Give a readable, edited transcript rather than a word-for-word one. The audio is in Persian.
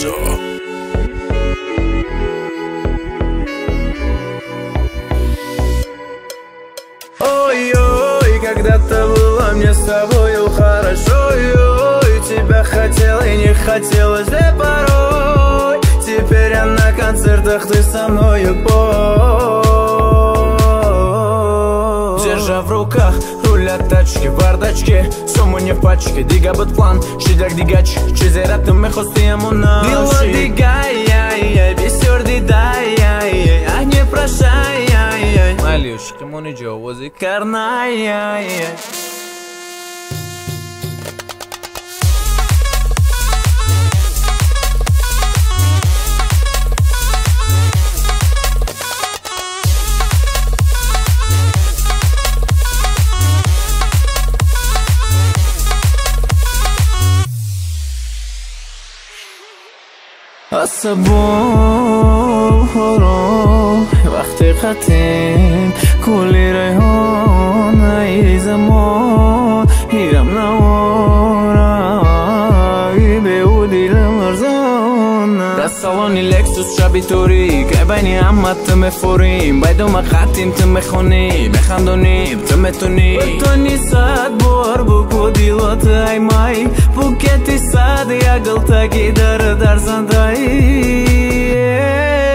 Rizzo. Ой-ой, когда-то было мне с тобою хорошо. Ой, тебя хотел и не хотелось, да порой. Теперь я на концертах, ты со мною пой. Держа в руках руль от тачки, в бардачке сумму не в пачке, дига бит план, шидак дигач, чизераттым мы хостием у нас. Дило дигай, ай-яй, бисер дидай, ай-яй, ах не прощай, ай-яй. Малюшка, муни джовози карнай, ай-яй. عصبو وقتی خطیم کلی ریحان ای زمان هیرم نوارای به او دیلم ارزان در سالانی لکسوس شبی توری که بینی همت مفوریم بایدوم خطیم تو میخونی بخندونیم تو میتونی بتونی صد بار بکو دیلات ای مای بوکتی صد یا گلتاکی در زندایی